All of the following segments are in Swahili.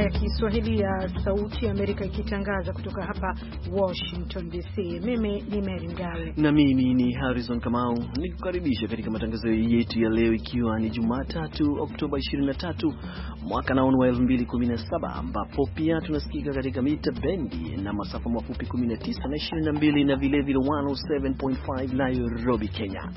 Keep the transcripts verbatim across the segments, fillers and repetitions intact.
ya Kiswahili ya Sauti ya Amerika ikitangaza kutoka hapa Washington D C. Mimi ni Mary Mgawe na mimi ni Harrison Kamau, nikukaribisha katika matangazo yetu ya leo, ikiwa ni Jumatatu Oktoba ishirini na tatu mwaka wa elfu mbili kumi na saba, ambapo pia tunasikika katika mita bendi na masafa mafupi kumi na tisa na ishirini na mbili na vile vile mia saba nukta tano Nairobi, Kenya.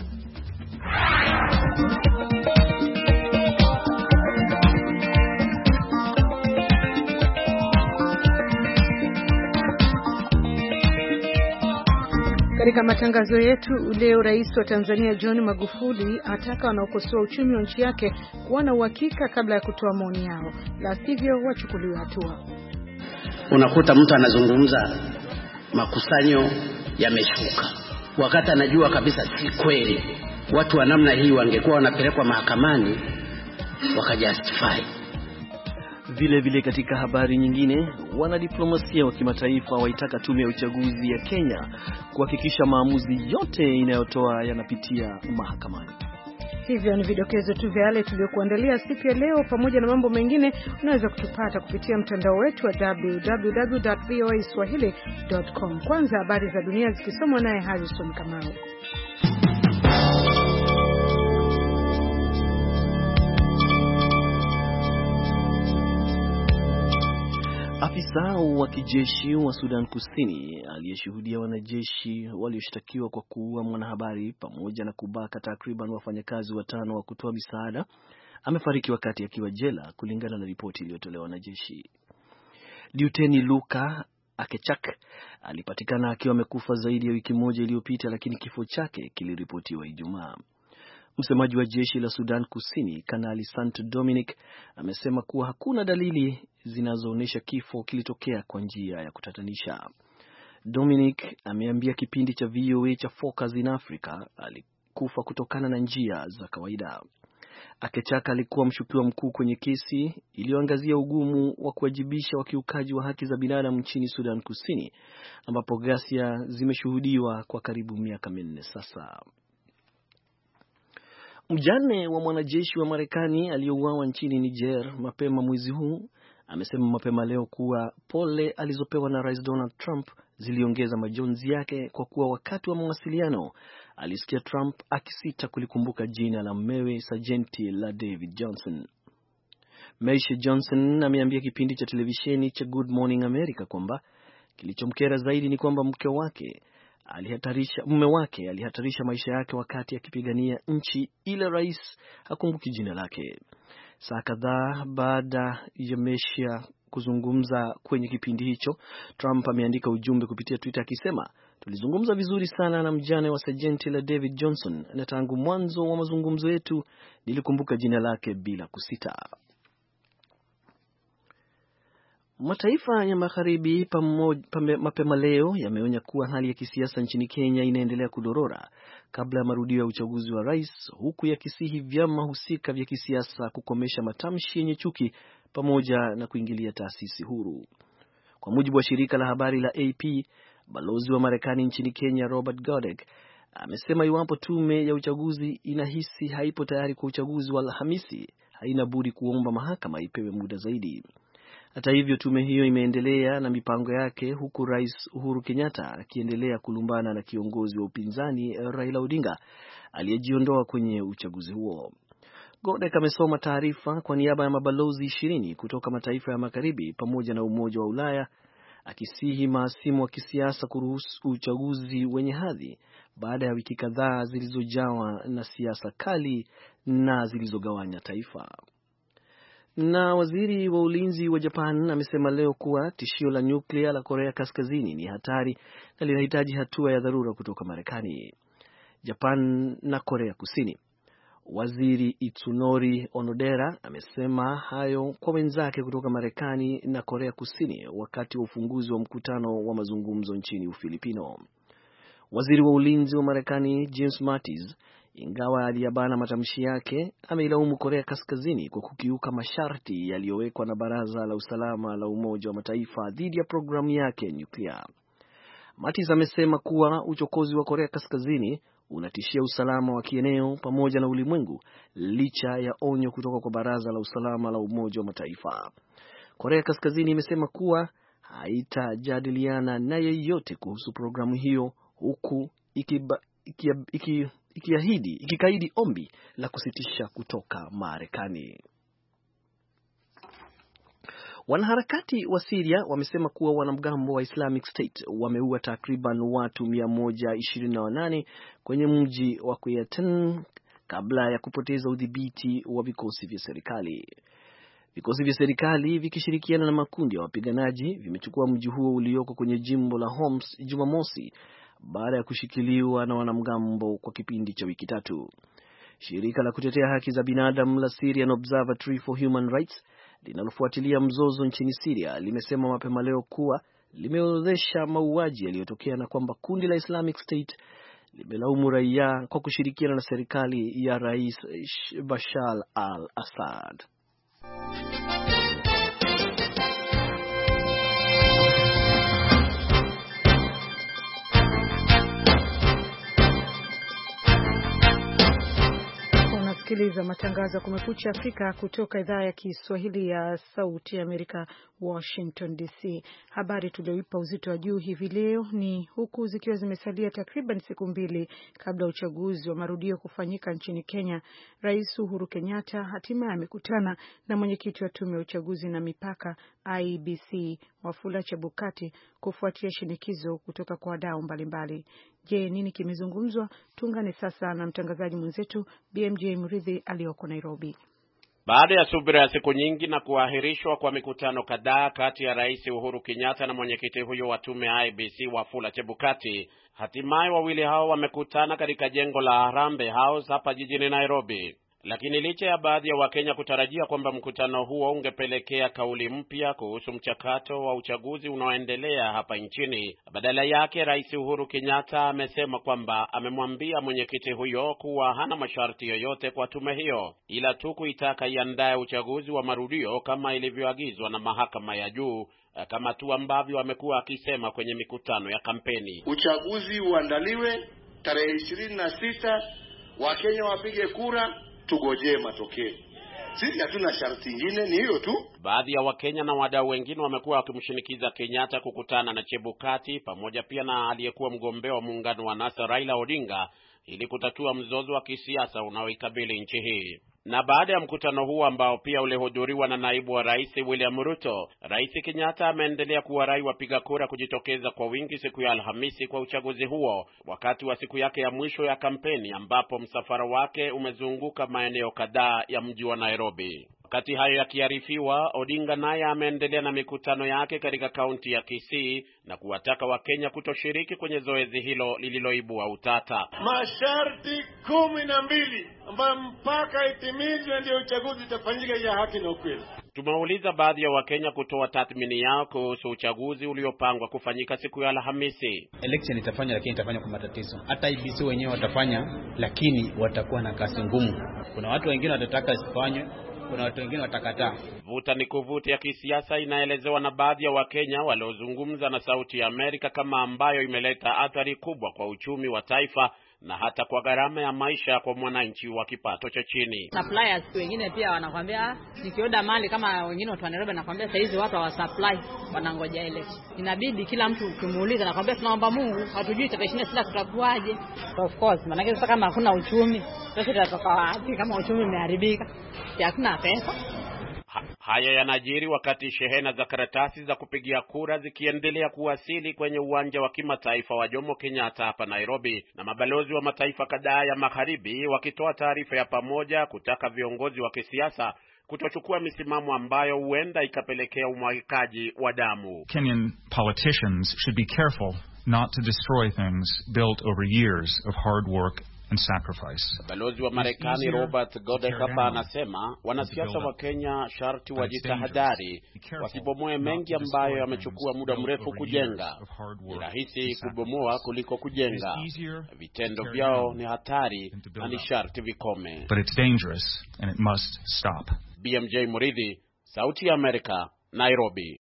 Katika matangazo yetu leo, Rais wa Tanzania John Magufuli ataka wanaokosoa uchumi wa nchi yake kuwa na uhakika kabla ya kutoa maoni yao, la sivyo wachukuliwe hatua. Unakuta mtu anazungumza makusanyo yameshuka, wakati anajua kabisa si kweli. Watu wa namna hii wangekuwa wanapelekwa mahakamani wakajustify. Vile vile katika habari nyingine, wanadiplomasia wa kimataifa waitaka tume ya uchaguzi ya Kenya kuhakikisha maamuzi yote inayotoa yanapitia mahakamani. Hivyo ni vidokezo tu vya yale tuliyokuandalia siku ya leo. Pamoja na mambo mengine, unaweza kutupata kupitia mtandao wetu wa w w w dot v o a swahili dot com. Kwanza habari za dunia zikisomwa naye Harrison Kamau. Afisa wa kijeshi wa Sudan Kusini aliyeshuhudia wanajeshi walioshtakiwa kwa kuua mwanahabari pamoja na kubaka takriban wafanyakazi watano wa kutoa misaada amefariki wakati akiwa jela, kulingana na ripoti iliyotolewa na jeshi. Liuteni Luka Akechak alipatikana akiwa amekufa zaidi ya wiki moja iliyopita, lakini kifo chake kiliripotiwa Ijumaa. Msemaji wa jeshi la Sudan Kusini, Kanali Sant Dominic, amesema kuwa hakuna dalili zinazoonyesha kifo kilitokea kwa njia ya kutatanisha. Dominic ameambia kipindi cha V O A cha Focus in Africa alikufa kutokana na njia za kawaida. Akechaka alikuwa mshukiwa mkuu kwenye kesi iliyoangazia ugumu wa kuwajibisha wakiukaji wa haki za binadamu nchini Sudan Kusini, ambapo ghasia zimeshuhudiwa kwa karibu miaka minne sasa. Mjane wa mwanajeshi wa Marekani aliyeuawa nchini Niger mapema mwezi huu amesema mapema leo kuwa pole alizopewa na Rais Donald Trump ziliongeza majonzi yake, kwa kuwa wakati wa mawasiliano alisikia Trump akisita kulikumbuka jina la mmewe Sajenti la David Johnson. Maisha Johnson ameambia kipindi cha televisheni cha Good Morning America kwamba kilichomkera zaidi ni kwamba mke wake alihatarisha mume wake alihatarisha maisha yake wakati akipigania nchi ile rais hakumbuki jina lake. Saa kadhaa baada ya Maisha kuzungumza kwenye kipindi hicho, Trump ameandika ujumbe kupitia Twitter akisema, tulizungumza vizuri sana na mjane wa Sajenti la David Johnson, na tangu mwanzo wa mazungumzo yetu nilikumbuka jina lake bila kusita. Mataifa ya magharibi mapema leo yameonya kuwa hali ya kisiasa nchini Kenya inaendelea kudorora kabla ya marudio ya uchaguzi wa rais, huku yakisihi vyama husika vya kisiasa kukomesha matamshi yenye chuki pamoja na kuingilia taasisi huru. Kwa mujibu wa shirika la habari la A P, balozi wa Marekani nchini Kenya Robert Godek amesema iwapo tume ya uchaguzi inahisi haipo tayari kwa uchaguzi wa Alhamisi, haina budi kuomba mahakama ipewe muda zaidi. Hata hivyo, tume hiyo imeendelea na mipango yake, huku Rais Uhuru Kenyatta akiendelea kulumbana na kiongozi wa upinzani Raila Odinga aliyejiondoa kwenye uchaguzi huo. Godek amesoma taarifa kwa niaba ya mabalozi ishirini kutoka mataifa ya magharibi pamoja na Umoja wa Ulaya, akisihi maasimu wa kisiasa kuruhusu uchaguzi wenye hadhi baada ya wiki kadhaa zilizojawa na siasa kali na zilizogawanya taifa. Na waziri wa ulinzi wa Japan amesema leo kuwa tishio la nyuklia la Korea Kaskazini ni hatari na linahitaji hatua ya dharura kutoka Marekani, Japan na Korea Kusini. Waziri Itsunori Onodera amesema hayo kwa wenzake kutoka Marekani na Korea Kusini wakati wa ufunguzi wa mkutano wa mazungumzo nchini Ufilipino. Waziri wa ulinzi wa Marekani James Mattis, ingawa aliyabana matamshi yake, ameilaumu Korea Kaskazini kwa kukiuka masharti yaliyowekwa na Baraza la Usalama la Umoja wa Mataifa dhidi ya programu yake ya nyuklia. Mattis amesema kuwa uchokozi wa Korea Kaskazini unatishia usalama wa kieneo pamoja na ulimwengu, licha ya onyo kutoka kwa Baraza la Usalama la Umoja wa Mataifa. Korea Kaskazini imesema kuwa haitajadiliana na yeyote kuhusu programu hiyo, huku ikiba, ikia, iki, ikiahidi ikikaidi ombi la kusitisha kutoka Marekani. Wanaharakati wa Syria wamesema kuwa wanamgambo wa Islamic State wameua takriban watu mia moja ishirini na wanane kwenye mji wa Qiyatan kabla ya kupoteza udhibiti wa vikosi vya serikali. Vikosi vya serikali vikishirikiana na makundi ya wapiganaji vimechukua mji huo ulioko kwenye jimbo la Homs Jumamosi baada ya kushikiliwa na wanamgambo kwa kipindi cha wiki tatu. Shirika la kutetea haki za binadamu la Syrian Observatory for Human Rights linalofuatilia mzozo nchini Syria limesema mapema leo kuwa limeorodhesha mauaji yaliyotokea na kwamba kundi la Islamic State limelaumu raia kwa kushirikiana na serikali ya Rais Bashar al-Assad. Sikiliza matangazo ya Kumekucha Afrika kutoka idhaa ya Kiswahili ya Sauti ya Amerika, Washington D C. Habari tulioipa uzito wa juu hivi leo ni huku zikiwa zimesalia takriban siku mbili kabla ya uchaguzi wa marudio kufanyika nchini Kenya. Rais Uhuru Kenyatta hatimaye amekutana na mwenyekiti wa tume ya uchaguzi na mipaka I E B C Wafula Chebukati kufuatia shinikizo kutoka kwa wadau mbalimbali. Je, nini kimezungumzwa? Tuungane sasa na mtangazaji mwenzetu B M J Mridhi aliyoko Nairobi. Baada ya subira ya siku nyingi na kuahirishwa kwa mikutano kadhaa kati ya Rais Uhuru Kenyatta na mwenyekiti huyo wa tume I E B C Wafula Chebukati, hatimaye wawili hao wamekutana katika jengo la Harambee House hapa jijini Nairobi. Lakini licha ya baadhi ya Wakenya kutarajia kwamba mkutano huo ungepelekea kauli mpya kuhusu mchakato wa uchaguzi unaoendelea hapa nchini, badala yake Rais Uhuru Kenyatta amesema kwamba amemwambia mwenyekiti huyo kuwa hana masharti yoyote kwa tume hiyo, ila tu kuitaka iandae uchaguzi wa marudio kama ilivyoagizwa na mahakama ya juu, kama tu ambavyo amekuwa akisema kwenye mikutano ya kampeni. Uchaguzi uandaliwe tarehe ishirini na sita, Wakenya wapige kura, tugojee matokeo. Sisi hatuna sharti nyingine, ni hiyo tu. Baadhi ya Wakenya na wadau wengine wamekuwa wakimshinikiza Kenyatta kukutana na Chebukati pamoja pia na aliyekuwa mgombea wa muungano wa NASA Raila Odinga ili kutatua mzozo wa kisiasa unaoikabili nchi hii. Na baada ya mkutano huu ambao pia ulihudhuriwa na naibu wa rais William Ruto, Rais Kenyatta ameendelea kuwarai wapiga kura kujitokeza kwa wingi siku ya Alhamisi kwa uchaguzi huo, wakati wa siku yake ya mwisho ya kampeni ambapo msafara wake umezunguka maeneo kadhaa ya mji wa Nairobi. Wakati hayo yakiarifiwa, Odinga naye ameendelea na mikutano yake katika kaunti ya Kisii na kuwataka Wakenya kutoshiriki kwenye zoezi hilo lililoibua utata. Masharti kumi na mbili ambayo mpaka itimizwe ndio uchaguzi utafanyika ya haki na ukweli. Tumeuliza baadhi ya Wakenya kutoa tathmini yao kuhusu uchaguzi uliopangwa kufanyika siku ya Alhamisi. Election itafanya, lakini itafanya kwa matatizo. Hata I E B C wenyewe watafanya, lakini watakuwa na kazi ngumu. Kuna watu wengine watataka isifanywe, kuna watu wengine watakataa. Vuta ni kuvuta ya kisiasa inaelezewa na baadhi ya Wakenya waliozungumza na Sauti ya Amerika kama ambayo imeleta athari kubwa kwa uchumi wa taifa na hata kwa gharama ya maisha kwa mwananchi wa kipato cha chini. Suppliers wengine pia wanakuambia nikioda mali kama wengine watu wa Nairobi nakwambia sasa hizi watu wa supply wanangoja ile. Inabidi kila mtu ukimuuliza nakwambia tunaomba Mungu, hatujui tarehe ishirini na sita tutakuaje. Of course, maana sasa kama hakuna uchumi, sasa tutatoka wapi kama uchumi umeharibika? Hakuna pesa. Ha, haya yanajiri wakati shehena za karatasi za kupigia kura zikiendelea kuwasili kwenye uwanja wa kimataifa wa Jomo Kenyatta hapa Nairobi, na mabalozi wa mataifa kadhaa ya magharibi wakitoa taarifa ya pamoja kutaka viongozi wa kisiasa kutochukua misimamo ambayo huenda ikapelekea umwagikaji wa damu. Kenyan politicians should be careful not to destroy things built over years of hard work and sacrifice. Balozi wa Marekani Robert Godek hapa anasema wanasiasa wa Kenya sharti wajitahadhari wasibomoe mengi ambayo yamechukua muda mrefu kujenga. Ni rahisi kubomoa kuliko kujenga. Vitendo vyao ni hatari na ni sharti vikome. But it's dangerous and it must stop. B M J Muridhi, Sauti ya Amerika, Nairobi.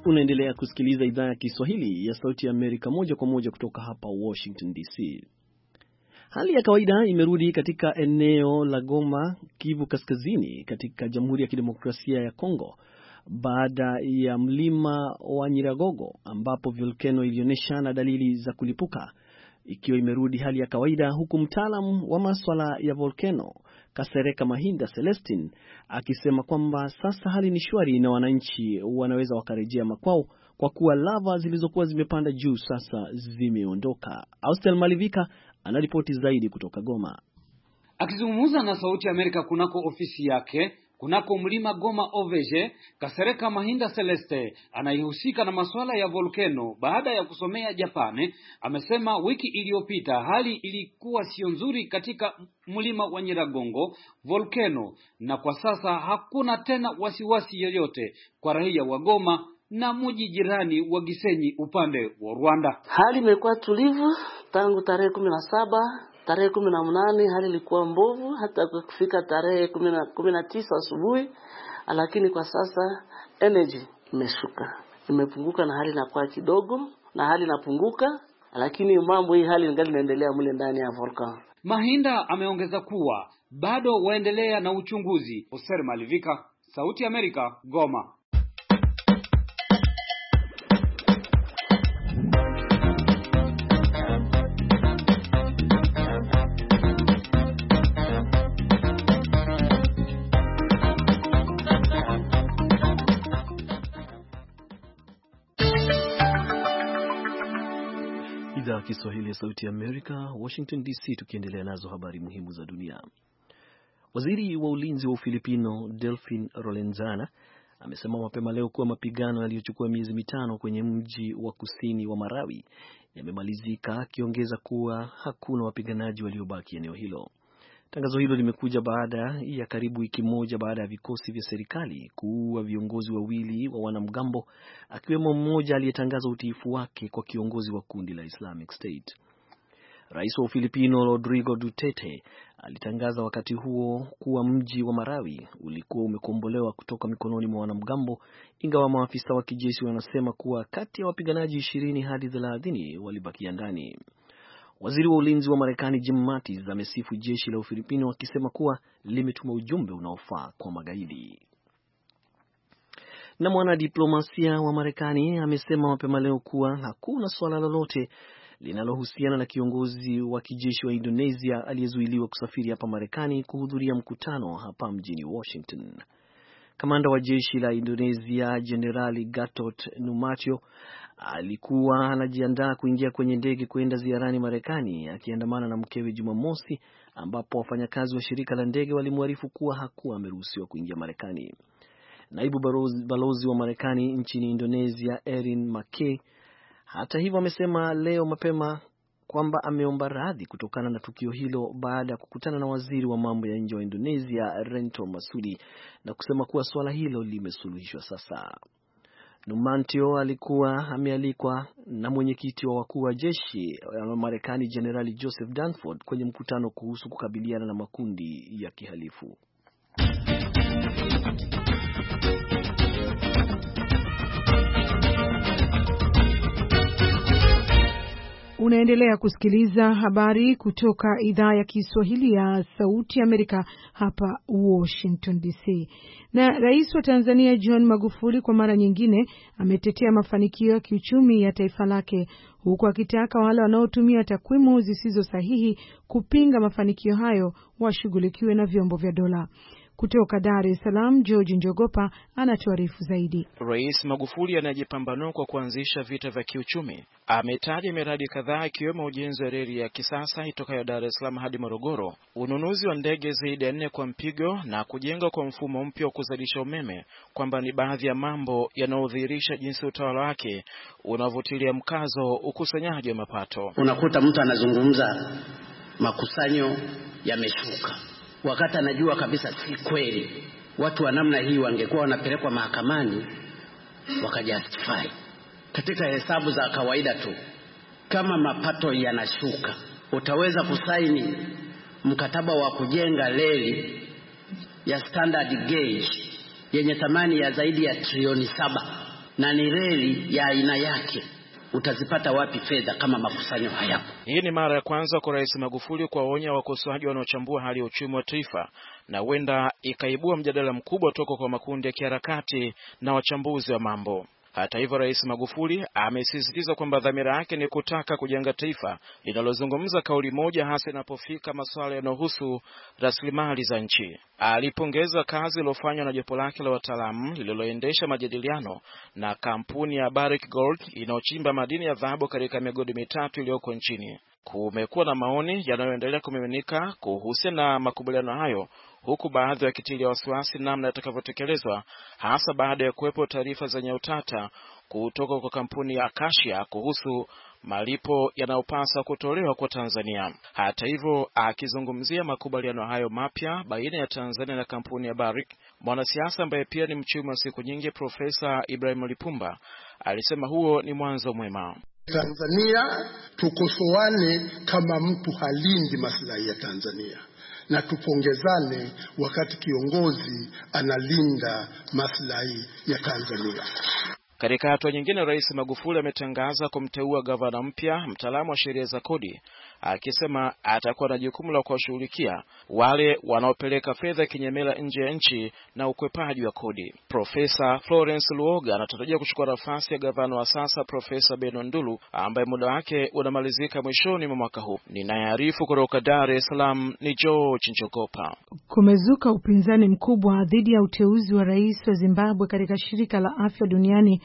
Unaendelea kusikiliza idhaa ya Kiswahili ya Sauti ya Amerika moja kwa moja kutoka hapa Washington D C. Hali ya kawaida imerudi katika eneo la Goma, Kivu Kaskazini, katika Jamhuri ya Kidemokrasia ya Kongo baada ya mlima wa Nyiragongo ambapo volkano ilionyesha na dalili za kulipuka ikiwa imerudi hali ya kawaida, huku mtaalamu wa masuala ya volkano Kasereka Mahinda Celestine akisema kwamba sasa hali ni shwari na wananchi wanaweza wakarejea makwao kwa kuwa lava zilizokuwa zimepanda juu sasa zimeondoka. Austel Malivika anaripoti zaidi kutoka Goma. Akizungumza na Sauti ya Amerika kunako ofisi yake kunako mlima Goma O V G, Kasereka Mahinda Celeste anayehusika na masuala ya volkano baada ya kusomea Japani amesema wiki iliyopita hali ilikuwa sio nzuri katika mlima wa Nyiragongo volcano, na kwa sasa hakuna tena wasiwasi yoyote kwa raia wa Goma na mji jirani wa Gisenyi upande wa Rwanda. Hali imekuwa tulivu tangu tarehe kumi na saba. Tarehe kumi na nane hali ilikuwa mbovu hata kufika tarehe kumi na tisa asubuhi, lakini kwa sasa energy imeshuka, imepunguka na hali inakuwa kidogo na hali inapunguka, lakini mambo hii hali ingali inaendelea mle ndani ya volcano. Mahinda ameongeza kuwa bado waendelea na uchunguzi. Oser Malivika, Sauti ya Amerika, Goma. Idhaa Kiswahili ya Sauti ya Amerika, Washington D C, tukiendelea nazo habari muhimu za dunia. Waziri wa ulinzi wa Ufilipino Delfin Rolenzana amesema mapema leo kuwa mapigano yaliyochukua miezi mitano kwenye mji wa kusini wa Marawi yamemalizika, akiongeza kuwa hakuna wapiganaji waliobaki eneo hilo. Tangazo hilo limekuja baada ya karibu wiki moja baada ya vikosi vya serikali kuua viongozi wawili wa wanamgambo, akiwemo mmoja aliyetangaza utiifu wake kwa kiongozi wa kundi la Islamic State. Rais wa Ufilipino Rodrigo Duterte alitangaza wakati huo kuwa mji wa Marawi ulikuwa umekombolewa kutoka mikononi mwa wanamgambo, ingawa maafisa wa kijeshi wanasema kuwa kati ya wapiganaji ishirini hadi thelathini walibakia ndani. Waziri wa ulinzi wa Marekani Jim Mattis amesifu jeshi la Ufilipino akisema kuwa limetuma ujumbe unaofaa kwa magaidi. Na mwanadiplomasia wa Marekani amesema mapema leo kuwa hakuna swala lolote linalohusiana na kiongozi wa kijeshi wa Indonesia aliyezuiliwa kusafiri hapa Marekani kuhudhuria mkutano hapa mjini Washington. Kamanda wa jeshi la Indonesia Jenerali Gatot Nurmantio alikuwa anajiandaa kuingia kwenye ndege kwenda ziarani Marekani akiandamana na mkewe Jumamosi, ambapo wafanyakazi wa shirika la ndege walimwarifu kuwa hakuwa ameruhusiwa kuingia Marekani. Naibu balozi wa Marekani nchini Indonesia Erin McKay hata hivyo amesema leo mapema kwamba ameomba radhi kutokana na tukio hilo baada ya kukutana na waziri wa mambo ya nje wa Indonesia Retno Marsudi na kusema kuwa swala hilo limesuluhishwa sasa. Nurmantio alikuwa amealikwa na mwenyekiti wa wakuu wa jeshi wa Marekani Generali Joseph Dunford kwenye mkutano kuhusu kukabiliana na makundi ya kihalifu. Unaendelea kusikiliza habari kutoka idhaa ya Kiswahili ya Sauti Amerika hapa Washington D C. Na Rais wa Tanzania John Magufuli kwa mara nyingine ametetea mafanikio ya kiuchumi ya taifa lake, huku akitaka wale wanaotumia takwimu zisizo sahihi kupinga mafanikio hayo washughulikiwe na vyombo vya dola. Kutoka Dar es Salaam, George Njogopa anatuarifu zaidi. Rais Magufuli anajipambanua kwa kuanzisha vita vya kiuchumi. Ametaja miradi kadhaa ikiwemo ujenzi wa reli ya kisasa itokayo Dar es Salaam hadi Morogoro, ununuzi wa ndege zaidi ya nne kwa mpigo na kujenga kwa mfumo mpya wa kuzalisha umeme, kwamba ni baadhi ya mambo yanayodhihirisha jinsi utawala wake unavutilia mkazo ukusanyaji wa mapato. Unakuta mtu anazungumza makusanyo yameshuka, wakati anajua kabisa si kweli. Watu wa namna hii wangekuwa wanapelekwa mahakamani wakajustify. Katika hesabu za kawaida tu, kama mapato yanashuka, utaweza kusaini mkataba wa kujenga reli ya standard gauge yenye thamani ya zaidi ya trilioni saba na ni reli ya aina yake, utazipata wapi fedha kama makusanyo hayapo? Hii ni mara ya kwanza kwa Rais Magufuli kuwaonya wakosoaji wanaochambua hali ya uchumi wa taifa, na huenda ikaibua mjadala mkubwa toka kwa makundi ya kiharakati na wachambuzi wa mambo. Hata hivyo, Rais Magufuli amesisitiza kwamba dhamira yake ni kutaka kujenga taifa linalozungumza kauli moja, hasa inapofika masuala yanayohusu rasilimali za nchi. Alipongeza kazi iliyofanywa na jopo lake la wataalamu lililoendesha majadiliano na kampuni ya Barrick Gold inayochimba madini ya dhahabu katika migodi mitatu iliyoko nchini. Kumekuwa na maoni yanayoendelea kumiminika kuhusiana na makubaliano hayo, huku baadhi wakitilia wasiwasi namna yatakavyotekelezwa, hasa baada ya kuwepo taarifa zenye utata kutoka kwa kampuni ya Acacia kuhusu malipo yanayopaswa kutolewa kwa Tanzania. Hata hivyo, akizungumzia makubaliano hayo mapya baina ya Tanzania na kampuni ya Barrick, mwanasiasa ambaye pia ni mchumi wa siku nyingi Profesa Ibrahim Lipumba alisema huo ni mwanzo mwema. Tanzania tukosoane kama mtu halindi maslahi ya Tanzania, na tupongezane wakati kiongozi analinda maslahi ya Tanzania. Katika hatua nyingine, Rais Magufuli ametangaza kumteua gavana mpya mtaalamu wa sheria za kodi, akisema atakuwa na jukumu la kuwashughulikia wale wanaopeleka fedha kinyemela nje ya nchi na ukwepaji wa kodi. Profesa Florence Luoga anatarajia kuchukua nafasi ya gavana wa sasa Profesa Beno Ndulu ambaye muda wake unamalizika mwishoni mwa mwaka huu. Ninaarifu kutoka Dar es Salaam ni George Njogopa. Kumezuka upinzani mkubwa dhidi ya uteuzi wa rais wa Zimbabwe katika shirika la afya duniani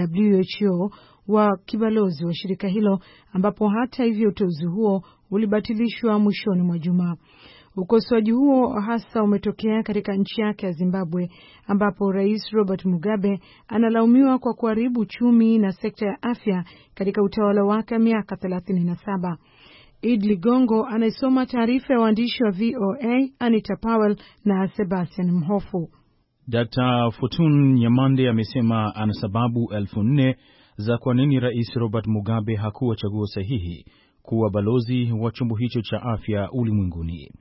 W H O wa kibalozi wa shirika hilo, ambapo hata hivyo uteuzi huo ulibatilishwa mwishoni mwa juma. Ukosoaji huo hasa umetokea katika nchi yake ya Zimbabwe, ambapo Rais Robert Mugabe analaumiwa kwa kuharibu uchumi na sekta ya afya katika utawala wake miaka thelathini na saba. Id Ligongo anaisoma taarifa ya waandishi wa V O A Anita Powell na Sebastian Mhofu. Daktari Fortune Nyamande amesema ana sababu elfu nne za kwa nini Rais Robert Mugabe hakuwa chaguo sahihi kuwa balozi wa chombo hicho cha afya ulimwenguni.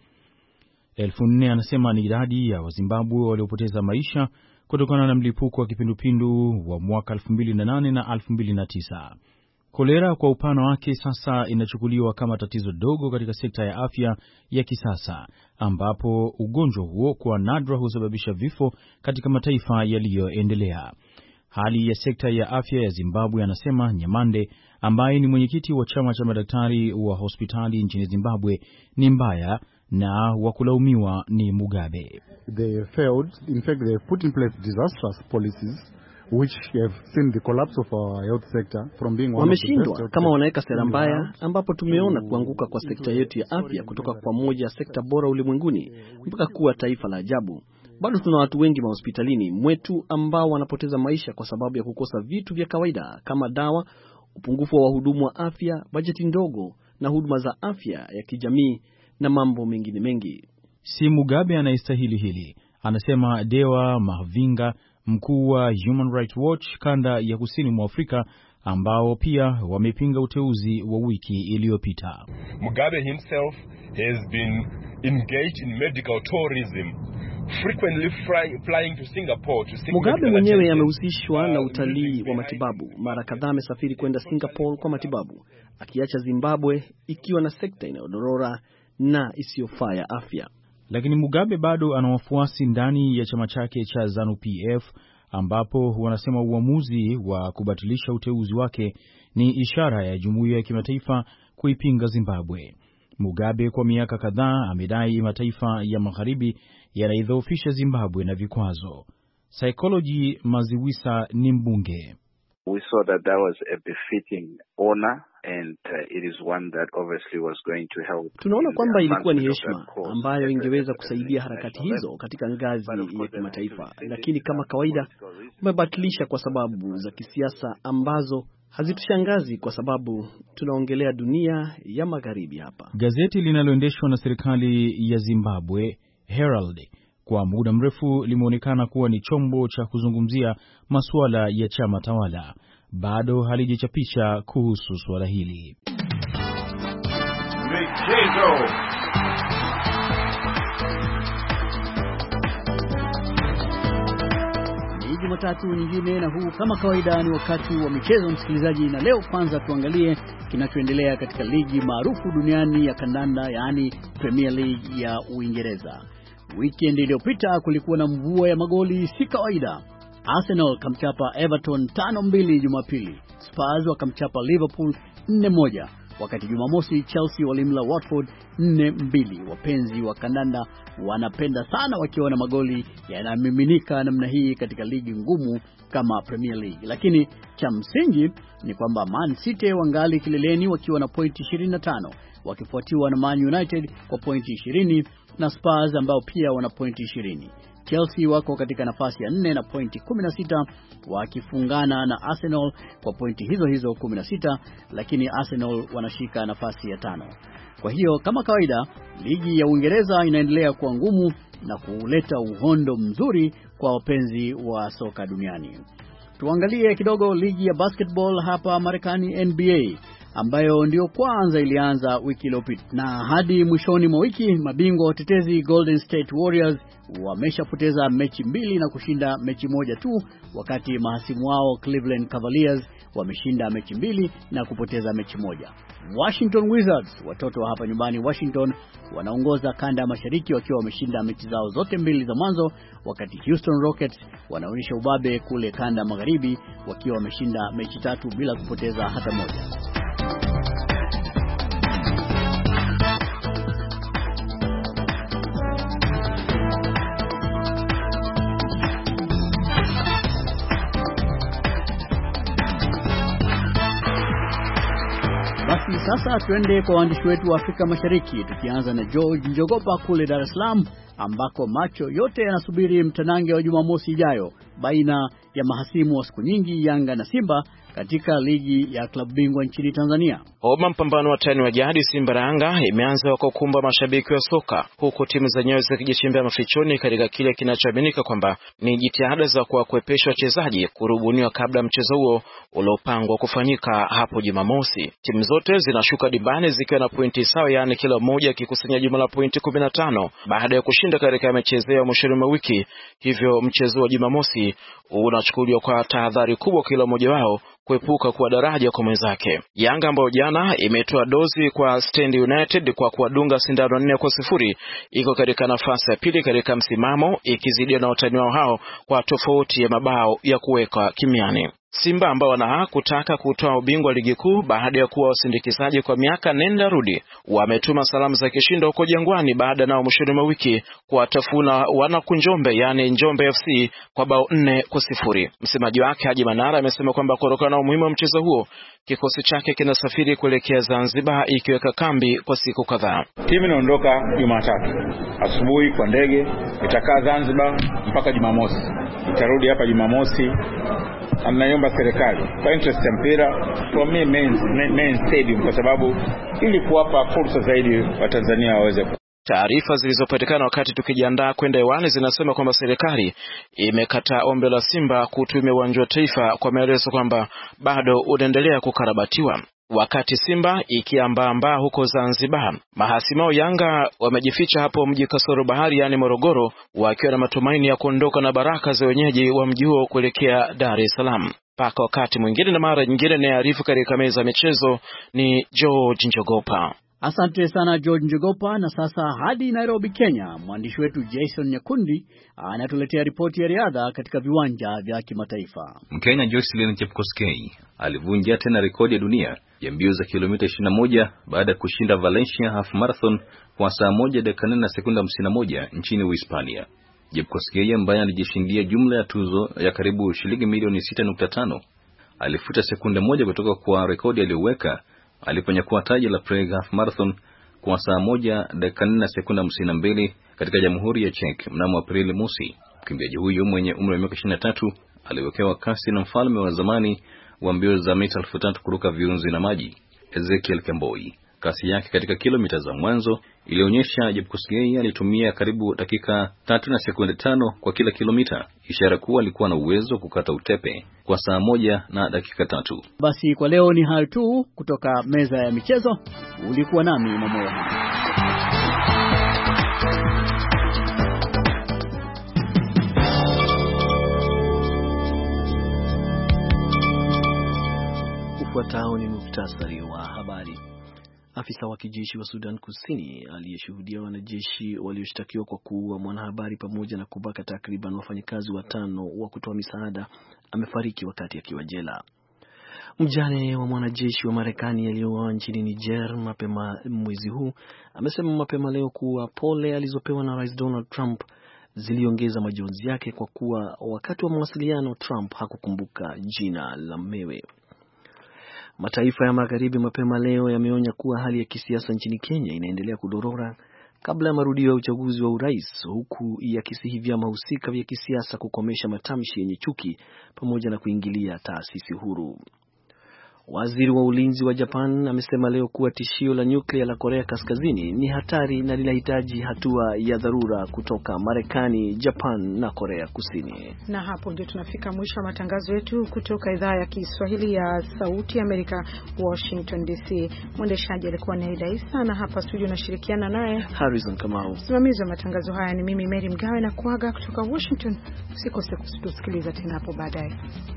Elfu nne anasema ni idadi ya Wazimbabwe waliopoteza maisha kutokana na mlipuko wa kipindupindu wa mwaka elfu mbili na nane na elfu mbili na tisa. Kolera kwa upana wake sasa inachukuliwa kama tatizo dogo katika sekta ya afya ya kisasa, ambapo ugonjwa huo kwa nadra husababisha vifo katika mataifa yaliyoendelea. Hali ya sekta ya afya ya Zimbabwe, anasema Nyamande, ambaye ni mwenyekiti wa chama cha madaktari wa hospitali nchini Zimbabwe, ni mbaya na wakulaumiwa ni Mugabe. They failed. In fact, they put in place disastrous policies which have seen the collapse of our health sector from being one wameshindwa of the best kama wanaweka sera mbaya, ambapo tumeona kuanguka kwa sekta yetu ya afya kutoka kwa moja ya sekta bora ulimwenguni mpaka kuwa taifa la ajabu. Bado tuna watu wengi mahospitalini mwetu ambao wanapoteza maisha kwa sababu ya kukosa vitu vya kawaida kama dawa, upungufu wa wahudumu wa afya, bajeti ndogo na huduma za afya ya kijamii na mambo mengine mengi. Si Mugabe anayestahili hili, anasema Dewa Mavinga, mkuu wa Human Rights Watch kanda ya kusini mwa Afrika, ambao pia wamepinga uteuzi wa wiki iliyopita. Mugabe himself has been engaged in medical tourism, frequently fly, flying to Singapore to seek Mugabe mwenyewe amehusishwa na utalii wa matibabu. Mara kadhaa amesafiri kwenda Singapore kwa matibabu, akiacha Zimbabwe ikiwa na sekta inayodorora na isiyofaa ya afya. Lakini Mugabe bado ana wafuasi ndani ya chama chake cha ZANU P F, ambapo wanasema uamuzi wa kubatilisha uteuzi wake ni ishara ya jumuiya ya kimataifa kuipinga Zimbabwe. Mugabe kwa miaka kadhaa amedai mataifa ya magharibi yanaidhoofisha Zimbabwe na vikwazo. Psychology Maziwisa ni mbunge. We saw that that was a befitting honor and uh, it is one that obviously was going to help. Tunaona kwamba ilikuwa ni heshima ambayo ingeweza kusaidia harakati hizo katika ngazi ya kimataifa, lakini kama kawaida umebatilisha kwa sababu za kisiasa ambazo hazitushangazi kwa sababu tunaongelea dunia ya magharibi hapa. Gazeti linaloendeshwa na serikali ya Zimbabwe, Herald, kwa muda mrefu limeonekana kuwa ni chombo cha kuzungumzia masuala ya chama tawala. Bado halijachapisha kuhusu suala hili. Michezo. Jumatatu nyingine, na huu kama kawaida ni wakati wa michezo msikilizaji, na leo kwanza tuangalie kinachoendelea katika ligi maarufu duniani ya kandanda, yaani Premier League ya Uingereza. Weekend iliyopita kulikuwa na mvua ya magoli si kawaida. Arsenal kamchapa Everton tano mbili Jumapili. Spurs wakamchapa Liverpool nne moja. Wakati Jumamosi Chelsea walimla Watford nne mbili. Wapenzi wa kandanda wanapenda sana wakiona magoli yanamiminika namna hii katika ligi ngumu kama Premier League. Lakini cha msingi ni kwamba Man City wangali kileleni wakiwa na pointi ishirini na tano, wakifuatiwa na Man United kwa pointi ishirini na Spurs ambao pia wana pointi ishirini. Chelsea wako katika nafasi ya nne na pointi kumi na sita, wakifungana na Arsenal kwa pointi hizo hizo kumi na sita, lakini Arsenal wanashika nafasi ya tano. Kwa hiyo kama kawaida ligi ya Uingereza inaendelea kuwa ngumu na kuleta uhondo mzuri kwa wapenzi wa soka duniani. Tuangalie kidogo ligi ya basketball hapa Marekani, N B A, ambayo ndio kwanza ilianza wiki iliyopita, na hadi mwishoni mwa wiki mabingwa watetezi Golden State Warriors wameshapoteza mechi mbili na kushinda mechi moja tu, wakati mahasimu wao Cleveland Cavaliers wameshinda mechi mbili na kupoteza mechi moja. Washington Wizards, watoto wa hapa nyumbani Washington, wanaongoza kanda ya mashariki wakiwa wameshinda mechi zao zote mbili za mwanzo, wakati Houston Rockets wanaonyesha ubabe kule kanda magharibi wakiwa wameshinda mechi tatu bila kupoteza hata moja. Basi sasa tuende kwa waandishi wetu wa Afrika Mashariki, tukianza na George Njogopa kule Dar es Salaam, ambako macho yote yanasubiri mtanange wa Jumamosi ijayo baina ya mahasimu wa siku nyingi Yanga na Simba katika ligi ya klabu bingwa nchini Tanzania. Homa mpambano wa tani wa jadi Simba na Yanga imeanza kukumba mashabiki wa soka, huku timu zenyewe zikijichimbia mafichoni katika kile kinachoaminika kwamba ni jitihada za kuwakwepesha wachezaji kurubuniwa kabla mchezo huo uliopangwa kufanyika hapo Jumamosi. Timu zote zinashuka dibani zikiwa na pointi sawa, yani kila mmoja akikusanya jumla la pointi kumi na tano baada ya kushinda katika michezo ya mwishoni mwa wiki. Hivyo mchezo wa Jumamosi unachukuliwa kwa tahadhari kubwa kila mmoja wao kuepuka kuwa daraja kwa mwenzake. Yanga ambayo jana imetoa dozi kwa Stand United kwa kuwadunga sindano nne kwa sifuri, iko katika nafasi ya pili katika msimamo, ikizidiwa na watani wao hao kwa tofauti ya mabao ya kuweka kimiani. Simba ambao wana kutaka kutoa ubingwa ligi kuu baada ya kuwa wasindikizaji kwa miaka nenda rudi, wametuma salamu za kishindo huko Jangwani baada nao mwishoni mwa wiki kuwatafuna wana Kunjombe, yani Njombe F C kwa bao nne kwa sifuri. Msemaji wake Haji Manara amesema kwamba kutokana na umuhimu wa mchezo huo, kikosi chake kinasafiri kuelekea Zanzibar ikiweka kambi kwa siku kadhaa. Timu inaondoka Jumatatu asubuhi kwa ndege, itakaa Zanzibar mpaka Jumamosi. Itarudi hapa Jumamosi. Anaiomba serikali kwa interest ya mpira kwa main, main, main stadium, kwa sababu ili kuwapa fursa zaidi wa Tanzania waweze. Taarifa zilizopatikana wakati tukijiandaa kwenda hewani zinasema kwamba serikali imekataa ombi la Simba kutumia uwanja wa Taifa kwa maelezo kwamba bado unaendelea kukarabatiwa. Wakati Simba ikiambaambaa huko Zanzibar, mahasimao Yanga wamejificha hapo mji kasoro bahari, yani Morogoro, wakiwa na matumaini ya kuondoka na baraka za wenyeji wa mji huo kuelekea Dar es Salaam. Paka wakati mwingine na mara nyingine, na arifu katika meza michezo ni George Njogopa. Asante sana George Njogopa. Na sasa hadi Nairobi, Kenya, mwandishi wetu Jason Nyakundi anatuletea ripoti ya riadha katika viwanja vya kimataifa. Mkenya Jocelyn Chepkosgei alivunja tena rekodi ya dunia ya mbio za kilomita ishirini na moja baada ya kushinda Valencia Half Marathon kwa saa moja dakika nne na sekunde hamsini na moja nchini Uhispania. Chepkosgei ambaye alijishindia jumla ya tuzo ya karibu shilingi milioni sita nukta tano alifuta sekunde moja kutoka kwa rekodi aliyoweka aliponyakua taji la Prague Half Marathon kwa saa moja dakika nne na sekunde hamsini na mbili katika Jamhuri ya Czech mnamo Aprili mosi. Mkimbiaji huyo mwenye umri wa miaka ishirini na tatu aliwekewa kasi na mfalme wa zamani wa mbio za mita elfu tatu kuruka viunzi na maji, Ezekiel Kemboi. Kasi yake katika kilomita za mwanzo ilionyesha Chepkosgei alitumia karibu dakika tatu na sekunde tano kwa kila kilomita, ishara kuwa alikuwa na uwezo wa kukata utepe kwa saa moja na dakika tatu. Basi kwa leo ni hayo tu kutoka meza ya michezo. Ulikuwa nami Mamoyo. Ufuatao ni muhtasari wa habari. Afisa wa kijeshi wa Sudan Kusini aliyeshuhudia wanajeshi walioshtakiwa kwa kuua mwanahabari pamoja na kubaka takriban wafanyakazi watano wa kutoa misaada amefariki wakati akiwa jela. Mjane wa mwanajeshi wa Marekani aliyeuawa nchini Niger mapema mwezi huu amesema mapema leo kuwa pole alizopewa na Rais Donald Trump ziliongeza majonzi yake kwa kuwa wakati wa mawasiliano Trump hakukumbuka jina la mmewe. Mataifa ya magharibi mapema leo yameonya kuwa hali ya kisiasa nchini Kenya inaendelea kudorora kabla ya marudio ya uchaguzi wa urais, huku yakisihi vyama husika vya kisiasa kukomesha matamshi yenye chuki pamoja na kuingilia taasisi huru. Waziri wa ulinzi wa Japan amesema leo kuwa tishio la nyuklia la Korea Kaskazini ni hatari na linahitaji hatua ya dharura kutoka Marekani, Japan na Korea Kusini. Na hapo ndio tunafika mwisho wa matangazo yetu kutoka idhaa ya Kiswahili ya Sauti ya Amerika, Washington D C. Mwendeshaji alikuwa ni Aida Isa na hapa studio nashirikiana naye Harrison Kamau. Msimamizi wa matangazo haya ni mimi Mary Mgawe na kuaga kutoka Washington. Usikose kusikiliza tena hapo baadaye.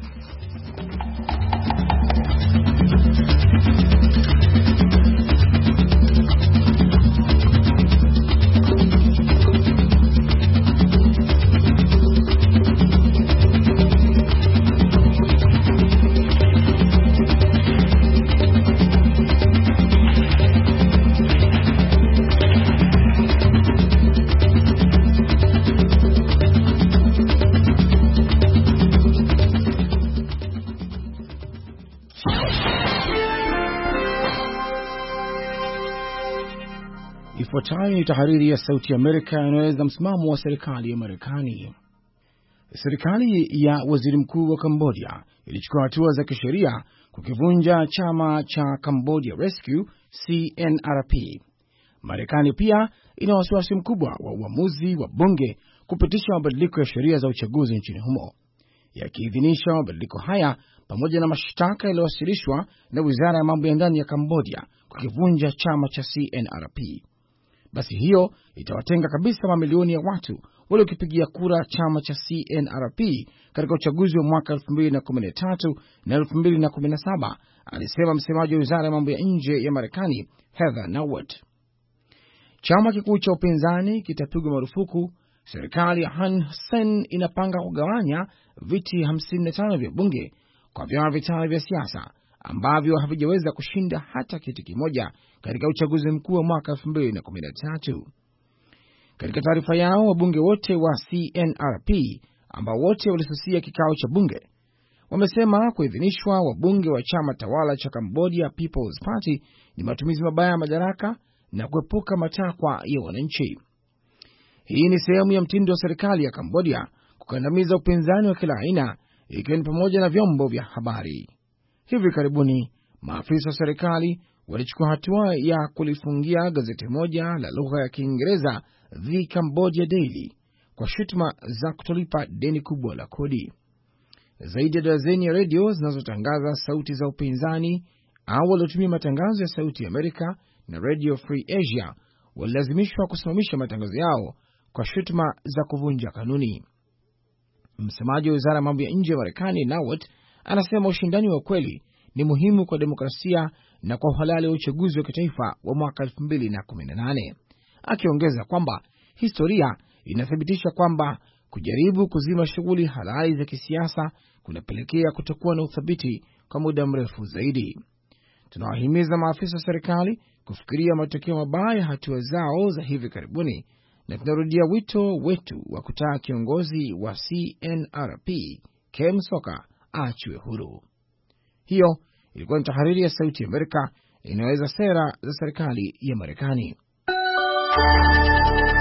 Ifuatayo ni tahariri ya Sauti ya Amerika inayoeleza msimamo wa serikali ya Marekani. Serikali ya waziri mkuu wa Cambodia ilichukua hatua za kisheria kukivunja chama cha Cambodia Rescue C N R P. Marekani pia ina wasiwasi mkubwa wa uamuzi wa bunge kupitisha mabadiliko ya sheria za uchaguzi nchini humo. Yakiidhinisha mabadiliko haya pamoja na mashtaka yaliyowasilishwa na Wizara ya Mambo ya Ndani ya Cambodia kukivunja chama cha C N R P. Basi hiyo itawatenga kabisa mamilioni ya watu waliokipigia kura chama cha C N R P katika uchaguzi wa mwaka elfu mbili na kumi na tatu na elfu mbili na kumi na saba, alisema msemaji wa Wizara ya Mambo ya Nje ya Marekani Heather Nauert. Chama kikuu cha upinzani kitapigwa marufuku. Serikali ya Han Sen inapanga kugawanya viti hamsini na tano vya bunge kwa vyama vitano vya siasa ambavyo havijaweza kushinda hata kiti kimoja katika uchaguzi mkuu wa mwaka elfu mbili na kumi na tatu. Katika taarifa yao, wabunge wote wa C N R P ambao wote walisusia kikao cha bunge wamesema kuidhinishwa wabunge wa chama tawala cha Cambodia People's Party ni matumizi mabaya ya madaraka na kuepuka matakwa ya wananchi. Hii ni sehemu ya mtindo wa serikali ya Cambodia kukandamiza upinzani wa kila aina, ikiwa ni pamoja na vyombo vya habari. Hivi karibuni maafisa wa serikali walichukua hatua ya kulifungia gazeti moja la lugha ya Kiingereza The Cambodia Daily kwa shutuma za kutolipa deni kubwa la kodi. Zaidi ya dazeni ya redio zinazotangaza sauti za upinzani au waliotumia matangazo ya Sauti ya Amerika na Radio Free Asia walilazimishwa kusimamisha matangazo yao kwa shutuma za kuvunja kanuni. Msemaji wa Wizara ya Mambo ya Nje ya Marekani Nauert anasema ushindani wa kweli ni muhimu kwa demokrasia na kwa uhalali wa uchaguzi wa kitaifa wa mwaka elfu mbili na kumi na nane, akiongeza kwamba historia inathibitisha kwamba kujaribu kuzima shughuli halali za kisiasa kunapelekea kutokuwa na uthabiti kwa muda mrefu zaidi. Tunawahimiza maafisa wa serikali kufikiria matokeo mabaya ya hatua zao za hivi karibuni, na tunarudia wito wetu wa kutaka kiongozi wa C N R P Kem Sokha aachwe huru. Hiyo ilikuwa ni tahariri ya Sauti ya Amerika inaweza sera za serikali ya Marekani.